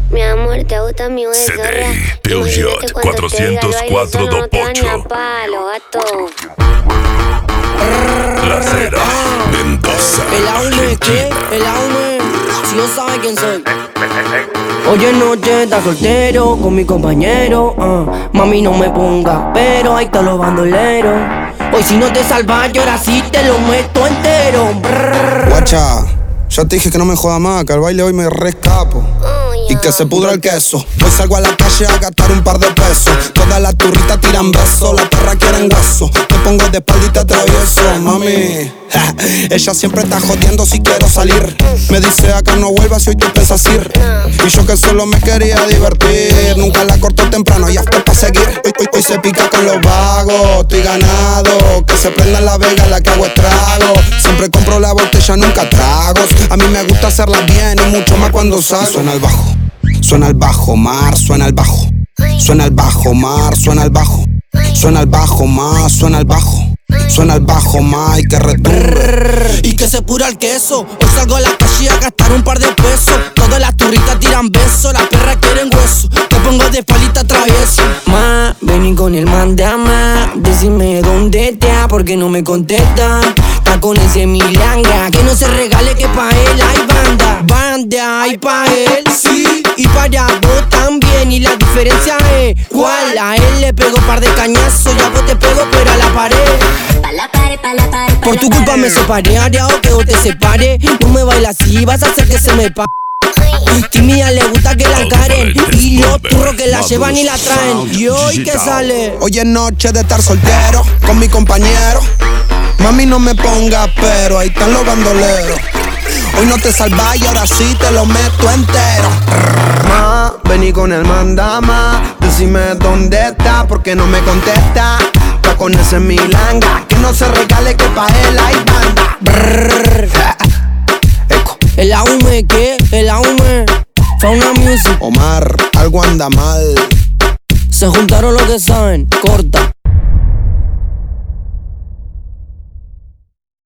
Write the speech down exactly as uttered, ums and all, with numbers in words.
Mi amor, te gusta mi hueso. C D Peugeot cuatrocientos cuatro dos ocho. Las Heras, Mendoza. El aume, ¿qué? El aume. Si no sabe quién soy. Hoy en noche está soltero con mi compañero. uh. Mami, no me ponga, pero ahí están los bandoleros. Hoy si no te salvas, yo ahora sí te lo meto entero. Brrr. Guacha, ya te dije que no me joda más, que al baile hoy me rescapo. Y que se pudra el queso. Hoy salgo a la calle a gastar un par de pesos. Todas las turritas tiran besos, las perras quieren hueso. Te pongo de espalda y te atravieso, mami. Ja, ella siempre está jodiendo si quiero salir. Me dice acá no vuelvas si hoy tú piensas ir. Y yo que solo me quería divertir. Nunca la corto temprano y hasta pa' seguir. Hoy, hoy, hoy se pica con los vagos, estoy ganado. Que se prenda la vega la que hago estrago. Siempre compro la botella, nunca tragos. A mí me gusta hacerla bien y mucho más cuando salgo. Y suena el bajo. Suena el bajo, mar, suena el bajo. Suena el bajo, mar, suena el bajo. Suena el bajo, más, suena el bajo. Suena el bajo, más y que retumbe. Y que se pura el queso. Hoy salgo a la calle a gastar un par de pesos. Todas las turritas tiran besos, las perras quieren hueso. Te pongo de espalda travieso. Ma, vení con el mandama. Decime dónde está, porque no me contesta. Está con ese milanga, que no se regale que pa' él hay banda. Banda hay pa' él, sí, y para vos también. Y la diferencia es, ¿cuál? A él le pego par de cañazos y a vos te pego pero a la pared. Pa' la pared, pa' la pared, pa' Por tu culpa me separé, haré o que vos te separe. No me bailas así, vas a hacer que se me pa'. Tímida le gusta que la encaren. Y los turros que la llevan y la traen. Y hoy que sale. Hoy es noche de estar soltero con mi compañero. Mami no me ponga pero ahí están los bandoleros. Hoy no te salvas y ahora sí te lo meto entero. Ma, vení con el mandama. Decime dónde está porque no me contesta. Está con ese milanga, que no se regale que pa' él hay banda. Brrr. Eco. El aume, ¿qué? El aume. Fauna Music. Omar, algo anda mal. Se juntaron los que saben. Corta.